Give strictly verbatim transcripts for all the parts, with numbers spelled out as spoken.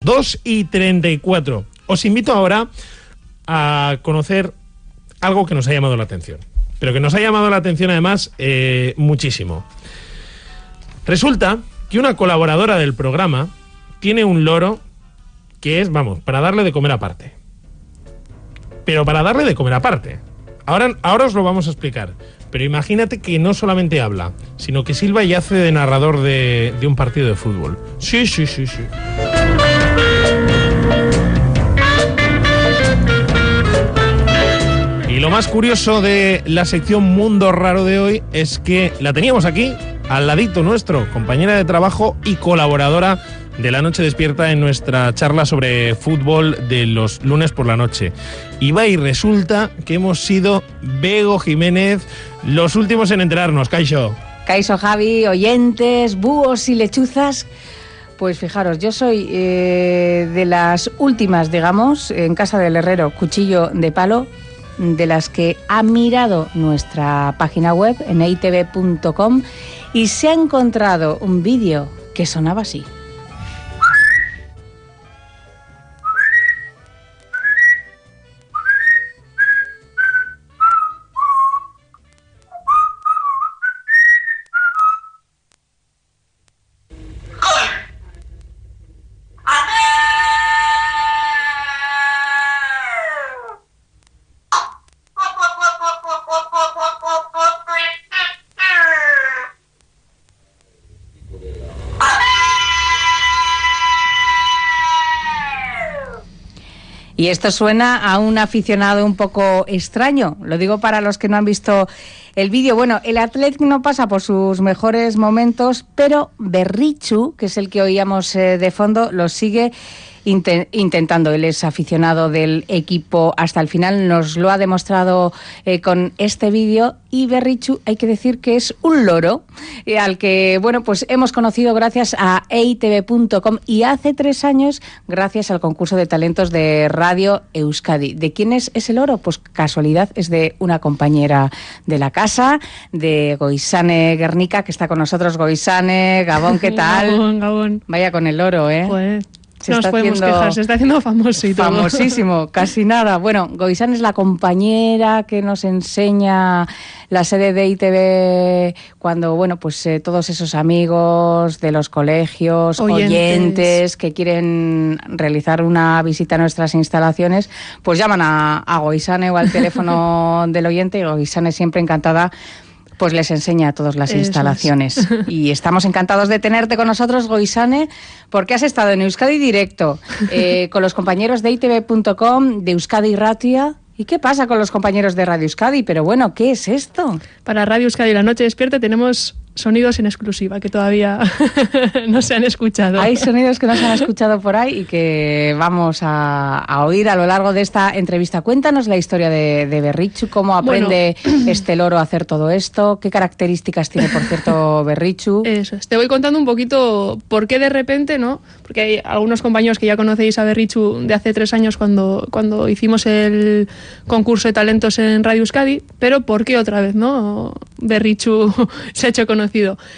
dos y treinta y cuatro. Os invito ahora a conocer algo que nos ha llamado la atención, pero que nos ha llamado la atención además eh, muchísimo. Resulta que una colaboradora del programa tiene un loro que es, vamos, para darle de comer aparte. Pero para darle de comer aparte. Ahora, ahora os lo vamos a explicar. Pero imagínate que no solamente habla, sino que silba y hace de narrador de, de un partido de fútbol. Sí, sí, sí, sí. Y lo más curioso de la sección Mundo Raro de hoy es que la teníamos aquí, al ladito nuestro, compañera de trabajo y colaboradora de La Noche Despierta en nuestra charla sobre fútbol de los lunes por la noche. Y va y resulta que hemos sido Bego Jiménez los últimos en enterarnos. Kaixo. Kaixo, Javi, oyentes, búhos y lechuzas. Pues fijaros, yo soy eh, de las últimas, digamos, en casa del herrero, cuchillo de palo, de las que ha mirado nuestra página web en e i te ve punto com y se ha encontrado un vídeo que sonaba así. Y esto suena a un aficionado un poco extraño. Lo digo para los que no han visto el vídeo. Bueno, el Athletic no pasa por sus mejores momentos, pero Berrichu, que es el que oíamos eh, de fondo, lo sigue inten- intentando. Él es aficionado del equipo hasta el final, nos lo ha demostrado eh, con este vídeo. Y Berrichu, hay que decir que es un loro eh, al que, bueno, pues hemos conocido gracias a e i te ve punto com y hace tres años gracias al concurso de talentos de Radio Euskadi. ¿De quién es ese loro? Pues casualidad, es de una compañera de la casa, de Goizane Guernica, que está con nosotros. Goizane, Gabón, ¿qué tal? Gabón, Gabón. Vaya con el loro, ¿eh? Pues... Se no está nos podemos haciendo quejar, se está haciendo famoso y todo. Famosísimo, casi nada. Bueno, Goizane es la compañera que nos enseña la serie de e i te ve cuando, bueno, pues eh, todos esos amigos de los colegios, oyentes. oyentes que quieren realizar una visita a nuestras instalaciones, pues llaman a, a Goizane o al teléfono del oyente, y Goizane siempre encantada pues les enseña a todas las Eso instalaciones. Es. Y estamos encantados de tenerte con nosotros, Goizane, porque has estado en Euskadi Directo, eh, con los compañeros de e i te ve punto com, de Euskadi Ratia. ¿Y qué pasa con los compañeros de Radio Euskadi? Pero bueno, ¿qué es esto? Para Radio Euskadi La Noche Despierta tenemos sonidos en exclusiva que todavía no se han escuchado. Hay sonidos que no se han escuchado por ahí y que vamos a, a oír a lo largo de esta entrevista. Cuéntanos la historia de, de Berrichu, cómo aprende bueno. este loro a hacer todo esto, qué características tiene, por cierto, Berrichu. Eso es. Te voy contando un poquito por qué de repente, ¿no? Porque hay algunos compañeros que ya conocéis a Berrichu de hace tres años cuando, cuando hicimos el concurso de talentos en Radio Euskadi, pero ¿por qué otra vez, no? Berrichu se ha hecho conocido.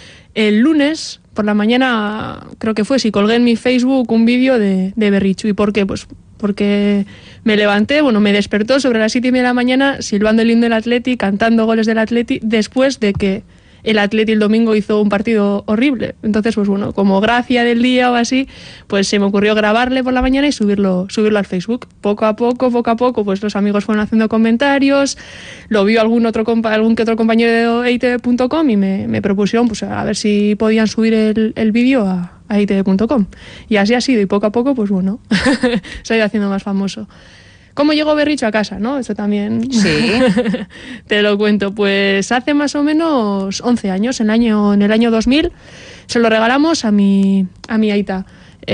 El lunes por la mañana, creo que fue, sí, colgué en mi Facebook un vídeo de, de Berrichu. ¿Y por qué? Pues porque me levanté, bueno, me despertó sobre las siete y media de la mañana silbando el himno del Atleti, cantando goles del Atleti, después de que el Atleti el domingo hizo un partido horrible. Entonces, pues bueno, como gracia del día o así, pues se me ocurrió grabarle por la mañana y subirlo subirlo al Facebook. Poco a poco, poco a poco, pues los amigos fueron haciendo comentarios, lo vio algún otro compa- algún que otro compañero de e i te ve punto com y me, me propusieron pues a ver si podían subir el, el vídeo a, a e i te ve punto com. Y así ha sido, y poco a poco, pues bueno, se ha ido haciendo más famoso. ¿Cómo llegó Berrichu a casa, no? Eso también sí. Te lo cuento. Pues hace más o menos once años, en el año, en el año dos mil, se lo regalamos a mi, a mi aita.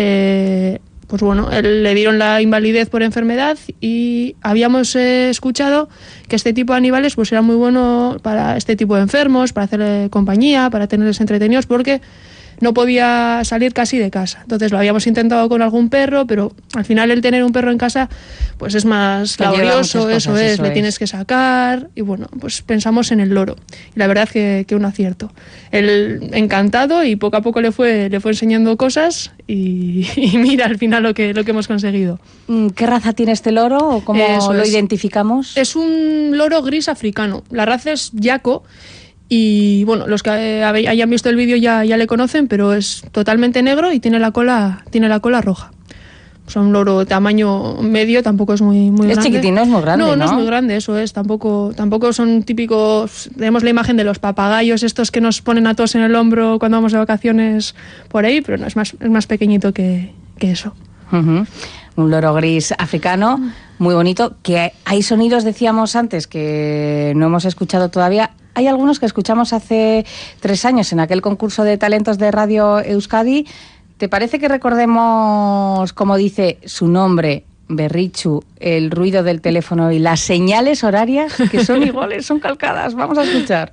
Eh, pues bueno, él, le dieron la invalidez por enfermedad y habíamos eh, escuchado que este tipo de animales pues era muy bueno para este tipo de enfermos, para hacerle compañía, para tenerles entretenidos, porque no podía salir casi de casa. Entonces lo habíamos intentado con algún perro, pero al final el tener un perro en casa pues es más Te lleva laborioso, muchas eso cosas, es, eso le es. tienes que sacar y bueno, pues pensamos en el loro. Y la verdad que, que un acierto. Él encantado y poco a poco le fue, le fue enseñando cosas y, y mira al final lo que, lo que hemos conseguido. ¿Qué raza tiene este loro o cómo Eso lo es. identificamos? Es un loro gris africano. La raza es yaco y bueno, los que eh, habe- hayan visto el vídeo ya, ya le conocen, pero es totalmente negro y tiene la cola, tiene la cola roja. O sea, un loro tamaño medio, tampoco es muy, muy Es grande. chiquitín, no es muy grande, No, no, ¿no? es muy grande, eso es. Tampoco, tampoco son típicos... Tenemos la imagen de los papagayos estos que nos ponen a todos en el hombro cuando vamos de vacaciones por ahí, pero no, es más, es más pequeñito que, que eso. Ujú. Un loro gris africano, muy bonito, que hay sonidos, decíamos antes, que no hemos escuchado todavía. Hay algunos que escuchamos hace tres años en aquel concurso de talentos de Radio Euskadi. ¿Te parece que recordemos, como dice su nombre, Berritxu, el ruido del teléfono y las señales horarias, que son iguales, son calcadas? Vamos a escuchar.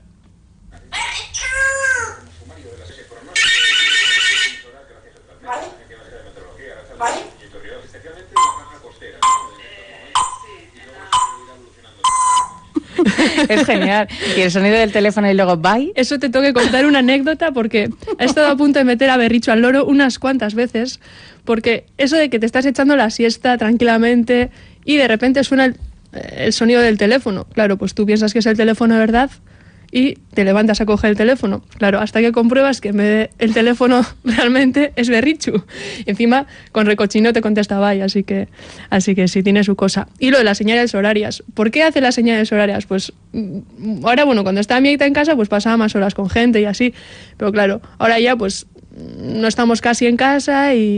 Es genial. Y el sonido del teléfono y luego bye. Eso te tengo que contar una anécdota porque he estado a punto de meter a Berricho al loro unas cuantas veces, porque eso de que te estás echando la siesta tranquilamente y de repente suena el, el sonido del teléfono. Claro, pues tú piensas que es el teléfono de verdad y te levantas a coger el teléfono. Claro, hasta que compruebas que en vez de el teléfono realmente es Berrichu. Y encima con recochino te contestaba y así que, así que sí, tiene su cosa. Y lo de las señales horarias. ¿Por qué hace las señales horarias? Pues mm, ahora, bueno, cuando estaba mi aita en casa, pues pasaba más horas con gente y así. Pero claro, ahora ya pues no estamos casi en casa y,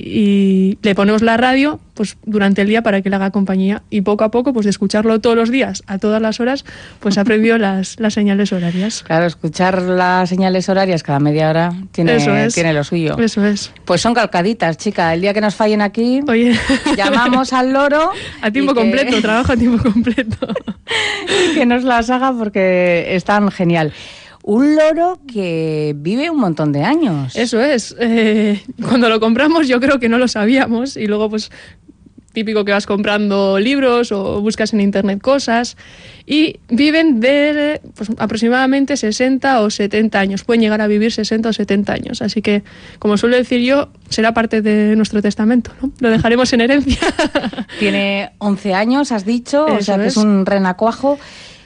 y le ponemos la radio pues durante el día para que le haga compañía y poco a poco pues de escucharlo todos los días a todas las horas pues aprendió las, las señales horarias. Claro, escuchar las señales horarias cada media hora tiene, Eso es. tiene lo suyo. Eso es. Pues son calcaditas, chica. El día que nos fallen aquí, Oye, llamamos al loro a tiempo y que- completo, trabajo a tiempo completo. que nos las haga porque están genial. Un loro que vive un montón de años. Eso es. Eh, cuando lo compramos yo creo que no lo sabíamos y luego pues típico que vas comprando libros o buscas en internet cosas y viven de pues, aproximadamente sesenta o setenta años. Pueden llegar a vivir sesenta o setenta años. Así que, como suelo decir yo, será parte de nuestro testamento, ¿no? Lo dejaremos en herencia. Tiene once años, has dicho, o Eso sea que es es. un renacuajo.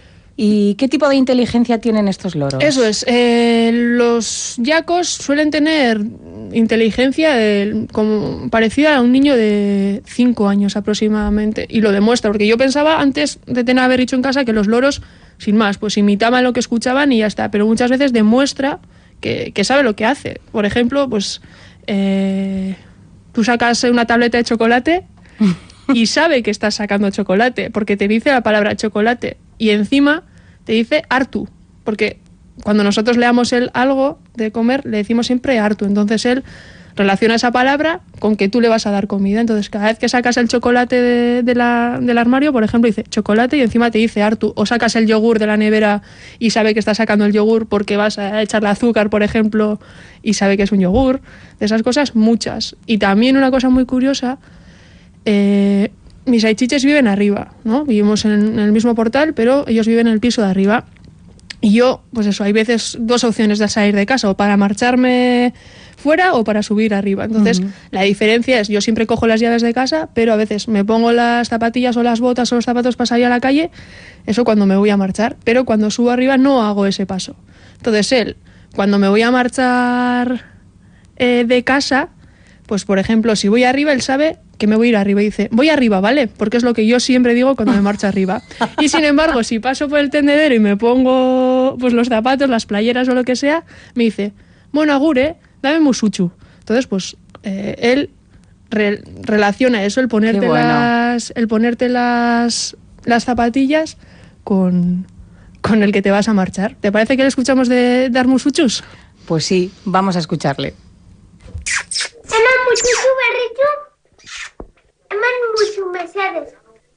¿Y qué tipo de inteligencia tienen estos loros? Eso es. Eh, los yacos suelen tener inteligencia de- como parecida a un niño de cinco años aproximadamente. Y lo demuestra, porque yo pensaba antes de tener haber dicho en casa que los loros, sin más, pues imitaban lo que escuchaban y ya está. Pero muchas veces demuestra que, que sabe lo que hace. Por ejemplo, pues eh, tú sacas una tableta de chocolate y sabe que estás sacando chocolate, porque te dice la palabra chocolate. Y encima te dice Artu, porque cuando nosotros leamos el algo de comer, le decimos siempre Artu. Entonces él relaciona esa palabra con que tú le vas a dar comida. Entonces cada vez que sacas el chocolate de, de la, del armario, por ejemplo, dice chocolate y encima te dice Artu. O sacas el yogur de la nevera y sabe que estás sacando el yogur porque vas a echarle azúcar, por ejemplo, y sabe que es un yogur. De esas cosas, muchas. Y también una cosa muy curiosa, eh, mis aichiches viven arriba, ¿no? Vivimos en, en el mismo portal, pero ellos viven en el piso de arriba. Y yo, pues eso, hay veces dos opciones de salir de casa, o para marcharme fuera o para subir arriba. Entonces, uh-huh. la diferencia es, yo siempre cojo las llaves de casa, pero a veces me pongo las zapatillas o las botas o los zapatos para salir a la calle, eso cuando me voy a marchar, pero cuando subo arriba no hago ese paso. Entonces él, cuando me voy a marchar eh, de casa, pues por ejemplo, si voy arriba, él sabe que me voy a ir arriba y dice, voy arriba, ¿vale? Porque es lo que yo siempre digo cuando me marcho arriba. Y sin embargo, si paso por el tendedero y me pongo pues los zapatos, las playeras o lo que sea, me dice, bueno, agur, ¿eh? Dame musuchu. Entonces, pues eh, él re- relaciona eso, el ponerte, bueno. las, el ponerte las, las zapatillas con, con el que te vas a marchar. ¿Te parece que le escuchamos de dar musuchus? Pues sí, vamos a escucharle. Eman musuchu berritu, eman musu mesedes.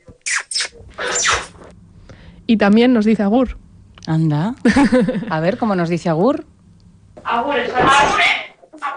Y también nos dice agur. Anda. A ver, ¿cómo nos dice agur? Agur, agur.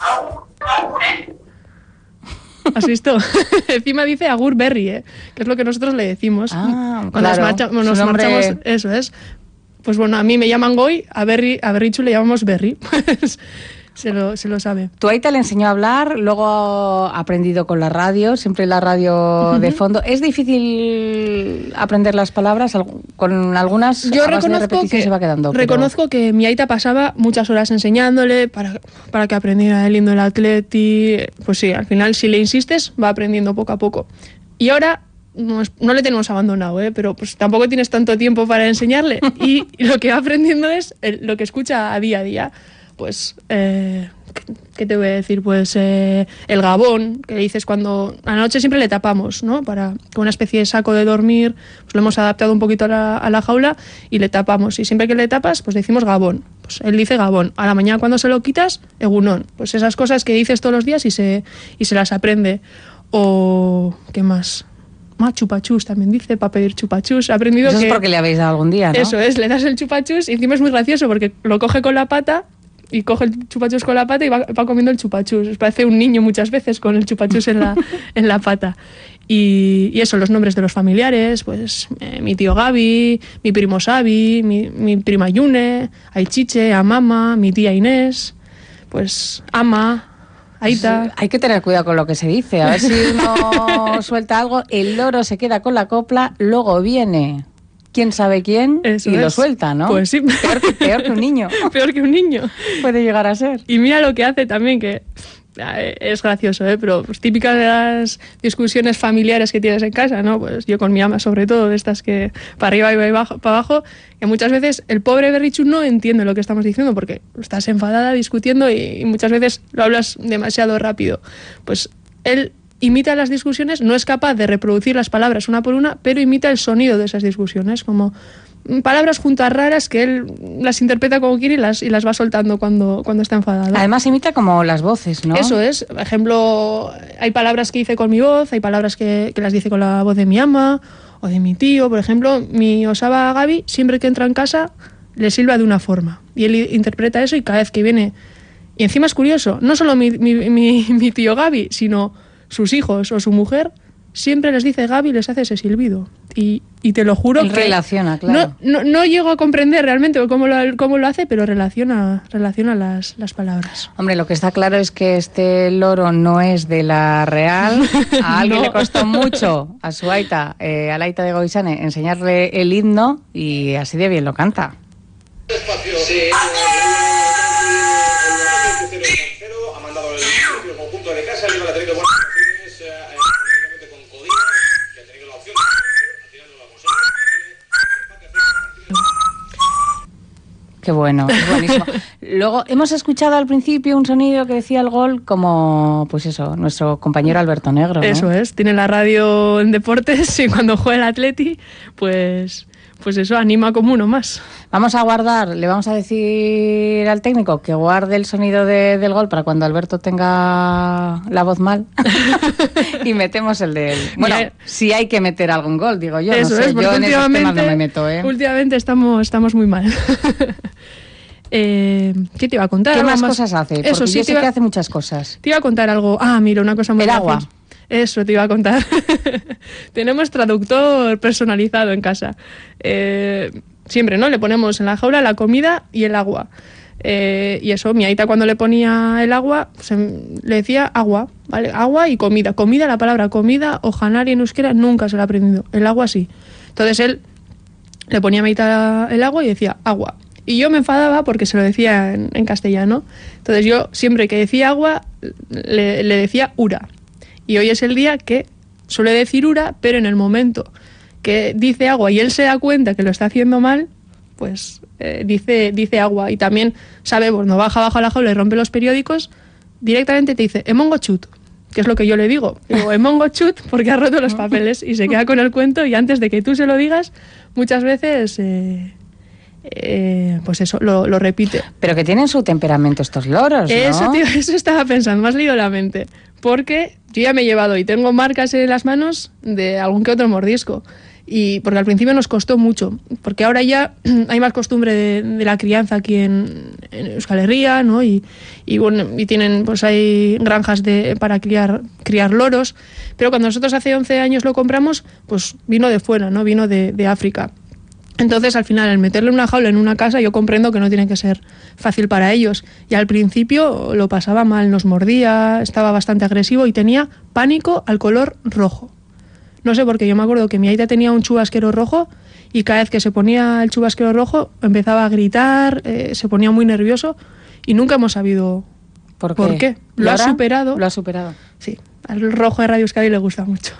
¿Has visto? Encima dice Agur Berry, ¿eh? Que es lo que nosotros le decimos. Ah, cuando claro. nos, marcha, nos Su nombre... marchamos. Eso es. Pues bueno, a mí me llaman Goy, a Berry, a Berrichu le llamamos Berry. Pues se lo, se lo sabe. Tu aita le enseñó a hablar, luego ha aprendido con la radio, siempre la radio uh-huh. de fondo. ¿Es difícil aprender las palabras? Con algunas Yo a base de reconozco repetición que, se va quedando. reconozco pero... que mi aita pasaba muchas horas enseñándole para, para que aprendiera el himno del Atleti. Pues sí, al final si le insistes va aprendiendo poco a poco. Y ahora no, es, no le tenemos abandonado, ¿eh? Pero pues tampoco tienes tanto tiempo para enseñarle. Y lo que va aprendiendo es el, lo que escucha a día a día. Pues, eh, ¿qué te voy a decir? Pues eh, el gabón, que dices cuando a la noche siempre le tapamos, ¿no? Para con una especie de saco de dormir, pues lo hemos adaptado un poquito a la, a la jaula y le tapamos. Y siempre que le tapas, pues decimos gabón. Pues él dice gabón. A la mañana cuando se lo quitas, egunón. Pues esas cosas que dices todos los días y se, y se las aprende. O, ¿qué más? Más chupachus también dice, para pedir chupachus. Ha aprendido Eso que... es porque le habéis dado algún día, ¿no? Eso es, le das el chupachus y encima es muy gracioso porque lo coge con la pata y coge el chupachus con la pata y va, va comiendo el chupachus. Parece un niño muchas veces con el chupachus en la, en la pata. Y, y eso, los nombres de los familiares, pues eh, mi tío Gaby, mi primo Xavi, mi, mi prima Yune, Aichiche, Amama, mi tía Inés, pues Ama, Aita. Pues hay que tener cuidado con lo que se dice. A ver si uno suelta algo, el loro se queda con la copla, luego viene... quién sabe quién Eso y es. Lo suelta, ¿no? Pues sí. Peor que, peor que un niño. Peor que un niño. Puede llegar a ser. Y mira lo que hace también, que es gracioso, ¿eh? Pero pues, típicas de las discusiones familiares que tienes en casa, ¿no? Pues yo con mi ama, sobre todo, de estas que para arriba y para abajo, que muchas veces el pobre Berrichu no entiende lo que estamos diciendo porque estás enfadada discutiendo y, y muchas veces lo hablas demasiado rápido. Pues él imita las discusiones, no es capaz de reproducir las palabras una por una, pero imita el sonido de esas discusiones, como palabras juntas raras que él las interpreta como quiere y las, y las va soltando cuando, cuando está enfadado. Además imita como las voces, ¿no? Eso es. Por ejemplo, hay palabras que dice con mi voz, hay palabras que, que las dice con la voz de mi ama o de mi tío. Por ejemplo, mi osaba Gaby, siempre que entra en casa, le silba de una forma. Y él interpreta eso y cada vez que viene... Y encima es curioso, no solo mi, mi, mi, mi tío Gaby, sino... sus hijos o su mujer, siempre les dice Gaby y les hace ese silbido. Y, y te lo juro Él que... relaciona, claro. No, no, no llego a comprender realmente cómo lo, cómo lo hace, pero relaciona, relaciona las, las palabras. Hombre, lo que está claro es que este loro no es de la Real. A alguien No. le costó mucho, a su aita, eh, a la aita de Goizane, enseñarle el himno y así de bien lo canta. Sí, ha mandado el conjunto de casa, el ha tenido buenas opciones, eh, con Codina, que ha tenido la opción, al final no la conseguido. Qué bueno, es buenísimo. Luego, hemos escuchado al principio un sonido que decía el gol como, pues eso, nuestro compañero Alberto Negro, ¿no? Eso es, tiene la radio en deportes y cuando juega el Atleti, pues... pues eso, anima como uno más. Vamos a guardar, le vamos a decir al técnico que guarde el sonido de, del gol para cuando Alberto tenga la voz mal y metemos el de él. Bueno, Mira, si hay que meter algún gol, digo yo, eso no sé, es, porque yo en esos últimamente, temas no me meto, ¿eh? últimamente estamos, estamos muy mal. eh, ¿Qué te iba a contar? ¿Qué ¿Algo más, cosas hace? Porque Eso, sí, yo te sé iba, que hace muchas cosas. te iba a contar algo. Ah, mira, una cosa muy El agua. graciosa. Eso te iba a contar. Tenemos traductor personalizado en casa. Eh, siempre, ¿no? Le ponemos en la jaula la comida y el agua. Eh, y eso, mi aita cuando le ponía el agua, pues, le decía agua, ¿vale? Agua y comida. Comida, la palabra comida o janari en euskera nunca se la ha aprendido. El agua sí. Entonces él le ponía a mi aita el agua y decía agua. Y yo me enfadaba porque se lo decía en, en castellano. Entonces yo siempre que decía agua le, le decía ura. Y hoy es el día que suele decir ura, pero en el momento que dice agua y él se da cuenta que lo está haciendo mal, pues eh, dice, dice agua. Y también sabe, cuando baja abajo a la jaula y rompe los periódicos, directamente te dice emongo chut, que es lo que yo le digo. Digo emongo chut porque ha roto los papeles y se queda con el cuento y antes de que tú se lo digas, muchas veces... Eh, Eh, pues eso, lo, lo repite. Pero que tienen su temperamento estos loros, ¿no? Eso, tío, eso estaba pensando, me has leído la mente. Porque yo ya me he llevado y tengo marcas en las manos de algún que otro mordisco. Y porque al principio nos costó mucho, porque ahora ya hay más costumbre de, de la crianza aquí en, en Euskal Herria, ¿no? Y, y bueno, y tienen, pues hay granjas de, para criar, criar loros, pero cuando nosotros hace once años lo compramos, pues vino de fuera, ¿no? Vino de, de África. Entonces, al final, el meterle una jaula en una casa, yo comprendo que no tiene que ser fácil para ellos. Y al principio lo pasaba mal, nos mordía, estaba bastante agresivo y tenía pánico al color rojo. No sé por qué, yo me acuerdo que mi aita tenía un chubasquero rojo y cada vez que se ponía el chubasquero rojo empezaba a gritar, eh, se ponía muy nervioso y nunca hemos sabido ¿Por qué? por qué. Lo ha superado. Lo ha superado. Sí, al rojo de Radio Euskadi le gusta mucho.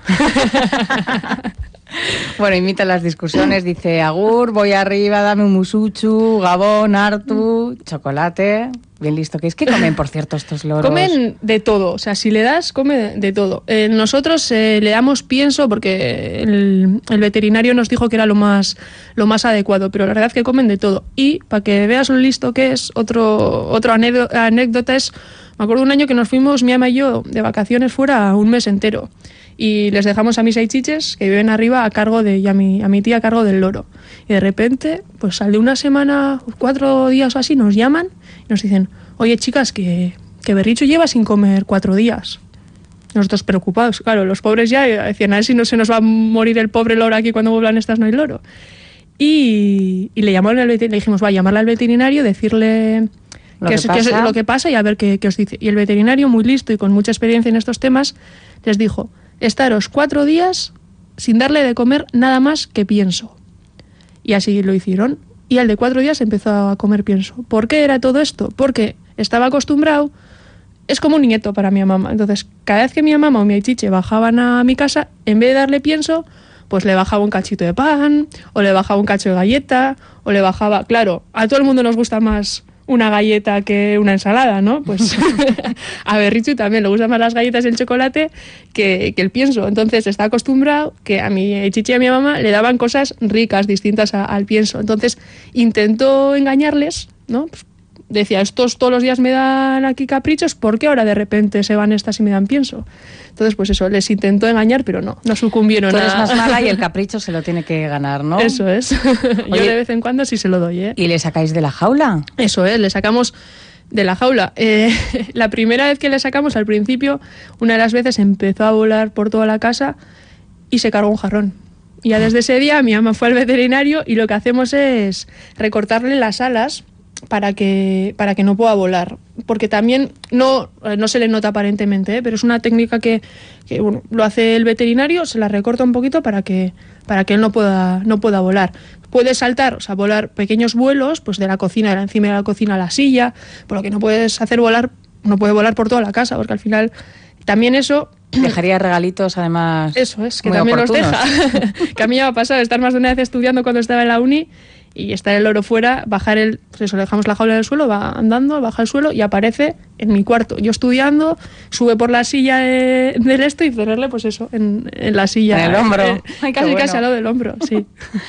Bueno, imita las discusiones, dice agur, voy arriba, dame un musuchu, gabón, hartu, chocolate. Bien listo que es. ¿Qué comen, por cierto, estos loros? Comen de todo, o sea, si le das, come de, de todo. Eh, nosotros eh, le damos pienso porque el, el veterinario nos dijo que era lo más, lo más adecuado, pero la verdad es que comen de todo. Y para que veas lo listo que es, otro, otro anécdota, anécdota es, me acuerdo un año que nos fuimos, mi ama y yo, de vacaciones fuera un mes entero. Y les dejamos a mis seis chiches que viven arriba a cargo de, y a mi, a mi tía a cargo del loro. Y de repente, pues al de una semana, cuatro días o así, nos llaman y nos dicen, oye chicas, que, que Berrichu lleva sin comer cuatro días. Nosotros preocupados, claro, los pobres ya decían, a ver si no se nos va a morir el pobre loro aquí cuando vuelvan estas no hay loro. Y, y le llamaron al veterinario, le dijimos, va a llamarle al veterinario, decirle lo qué que, es, pasa. qué es lo que pasa y a ver qué, qué os dice. Y el veterinario, muy listo y con mucha experiencia en estos temas, les dijo, estaros cuatro días sin darle de comer nada más que pienso. Y así lo hicieron. Y al de cuatro días empezó a comer pienso. ¿Por qué era todo esto? Porque estaba acostumbrado, es como un nieto para mi mamá. Entonces, cada vez que mi mamá o mi chiche bajaban a mi casa, en vez de darle pienso, pues le bajaba un cachito de pan, o le bajaba un cacho de galleta, o le bajaba... Claro, a todo el mundo nos gusta más una galleta que una ensalada, ¿no? Pues a Berrichu también le gustan más las galletas y el chocolate que, que el pienso. Entonces está acostumbrado que a mi chichi y a mi mamá le daban cosas ricas, distintas a, al pienso. Entonces intentó engañarles, ¿no? Pues, decía, estos todos los días me dan aquí caprichos, ¿por qué ahora de repente se van estas y me dan pienso? Entonces, pues eso, les intentó engañar, pero no, no sucumbieron. Tú eres a... más mala y el capricho se lo tiene que ganar, ¿no? Eso es. Oye, yo de vez en cuando sí se lo doy, ¿eh? ¿Y le sacáis de la jaula? Eso es, le sacamos de la jaula. Eh, la primera vez que le sacamos, al principio, una de las veces empezó a volar por toda la casa y se cargó un jarrón. Y ya desde ese día mi mamá fue al veterinario y lo que hacemos es recortarle las alas para que para que no pueda volar, porque también no, no se le nota aparentemente, ¿eh? Pero es una técnica que, que bueno, lo hace el veterinario, se la recorta un poquito para que para que él no pueda no pueda volar. Puede saltar, o sea, volar pequeños vuelos, pues de la cocina, de la encima de la cocina a la silla, por lo que no puedes hacer volar, no puede volar por toda la casa, porque al final también eso... Dejaría regalitos, además. Eso es, que muy también oportunos. los deja. Que a mí me ha pasado estar más de una vez estudiando cuando estaba en la uni y estar el loro fuera, bajar el... Pues eso, le dejamos la jaula en el suelo, va andando, baja el suelo y aparece en mi cuarto. Yo estudiando, sube por la silla de, del esto y cerrarle, pues eso, en, en la silla. En el hombro. Eh, Ay, qué casi, bueno. casi al lado del hombro, sí.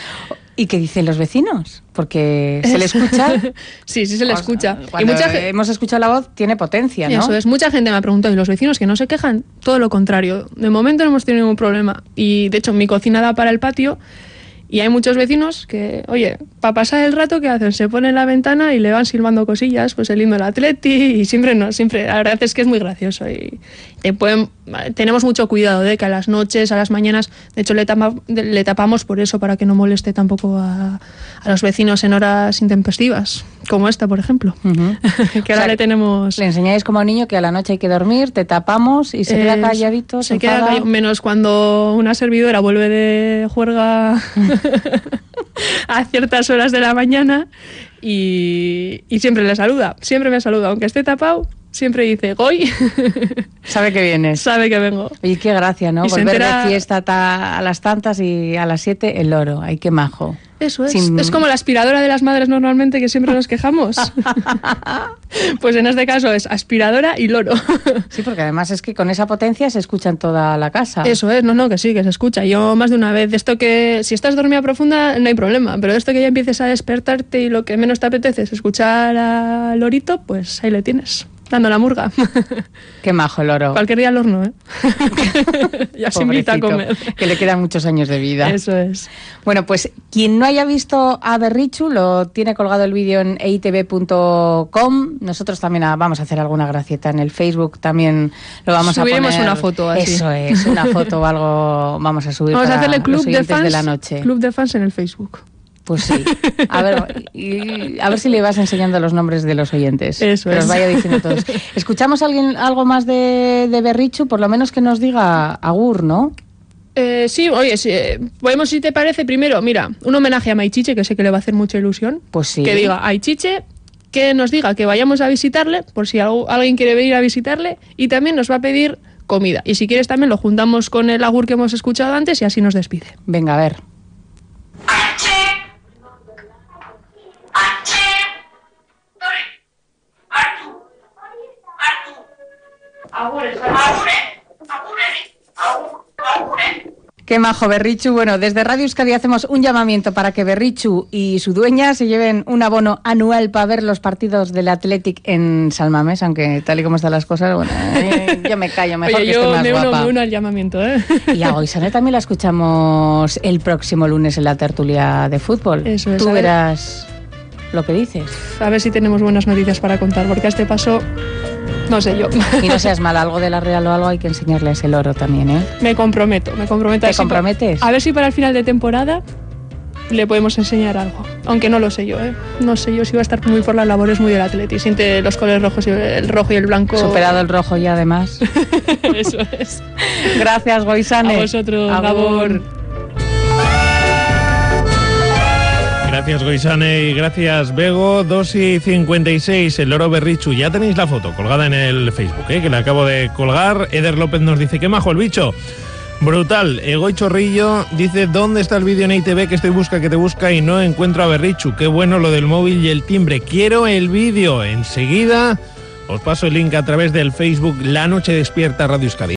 ¿Y qué dicen los vecinos? Porque se le escucha. Sí, sí se le O sea, escucha. Cuando y mucha ge- hemos escuchado la voz, tiene potencia, ¿no? Eso es, mucha gente me ha preguntado, ¿y los vecinos que no se quejan? Todo lo contrario, de momento no hemos tenido ningún problema. Y de hecho, mi cocina da para el patio y hay muchos vecinos que, oye, para pasar el rato, ¿qué hacen? Se ponen en la ventana y le van silbando cosillas, pues el himno del Atleti y siempre, no, siempre, la verdad es que es muy gracioso y te pueden, tenemos mucho cuidado de que a las noches, a las mañanas, de hecho le, tapa, le tapamos por eso, para que no moleste tampoco a, a los vecinos en horas intempestivas, como esta, por ejemplo, Ujú. que ahora O sea, le tenemos... Le enseñáis como a un niño que a la noche hay que dormir, te tapamos y se queda Eh, calladito, se queda enfada. callado, menos cuando una servidora vuelve de juerga a ciertas horas de la mañana y, y siempre le saluda, siempre me saluda, aunque esté tapado, siempre dice Goy, Sabe que vienes. sabe que vengo. Oye, qué gracia, ¿no? Y se Volver entera- de fiesta ta- a las tantas y a las siete el loro. Ay, qué majo. Eso es, Sin- es como la aspiradora de las madres normalmente que siempre nos quejamos. Pues en este caso es aspiradora y loro. Sí, porque además es que con esa potencia se escucha en toda la casa. Eso es, no, no, que sí, que se escucha. Yo más de una vez, de esto que si estás dormida profunda no hay problema, pero de esto que ya empieces a despertarte y lo que menos te apetece es escuchar al lorito, pues ahí le tienes. dando la murga. Qué majo el loro. Cualquier día al horno, ¿eh? Ya se invita a comer. Que le quedan muchos años de vida. Eso es. Bueno, pues quien no haya visto a Berrichu, lo tiene colgado el vídeo en e i te be punto com. Nosotros también vamos a hacer alguna gracieta en el Facebook, también lo vamos Subiremos a poner. una foto así. Eso es, una foto o algo vamos a subir. Vamos para a hacerle club los de oyentes fans, de la noche. club de fans en el Facebook. Pues sí. A ver, y, a ver si le vas enseñando los nombres de los oyentes. Eso que es. los vaya diciendo todos. ¿Escuchamos a alguien algo más de, de Berrichu? Por lo menos que nos diga agur, ¿no? Eh, sí, oye, sí, eh, podemos, si te parece, primero, mira, un homenaje a Maichiche, que sé que le va a hacer mucha ilusión. Pues sí. Que diga, Aichiche, que nos diga que vayamos a visitarle, por si algo, alguien quiere venir a visitarle, y también nos va a pedir comida. Y si quieres también lo juntamos con el agur que hemos escuchado antes y así nos despide. Venga, a ver. Qué majo, Berrichu. Bueno, desde Radio Euskadi hacemos un llamamiento para que Berrichu y su dueña se lleven un abono anual para ver los partidos del Athletic en Salmames, aunque tal y como están las cosas, bueno, eh, yo me callo, mejor Oye, que esté yo más me uno, guapa. me uno al llamamiento, ¿eh? Y a Goisane también la escuchamos el próximo lunes en la tertulia de fútbol. Eso es, Tú a ver. verás lo que dices. A ver si tenemos buenas noticias para contar, porque a este paso, no sé yo. Y no seas mal, algo de la Real o algo hay que enseñarle a ese loro también, ¿eh? Me comprometo, me comprometo. ¿Te a ver si pa- comprometes? a ver si para el final de temporada le podemos enseñar algo. Aunque no lo sé yo, ¿eh? No sé yo si va a estar muy por las labores muy del Atleti. Siente los colores rojos y el rojo y el blanco. Superado el rojo ya, además. Eso es. Gracias, Goisane. A vosotros, Agur. Gabor. Gracias, Goisane, y gracias, Bego. dos y cincuenta y seis, el loro Berrichu. Ya tenéis la foto colgada en el Facebook, ¿eh? Que la acabo de colgar. Eder López nos dice, qué majo el bicho. Brutal. Egoy Chorrillo dice, ¿dónde está el vídeo en E I Te Be? Que estoy busca, que te busca y no encuentro a Berrichu. Qué bueno lo del móvil y el timbre. Quiero el vídeo. Enseguida os paso el link a través del Facebook La Noche Despierta Radio Euskadi.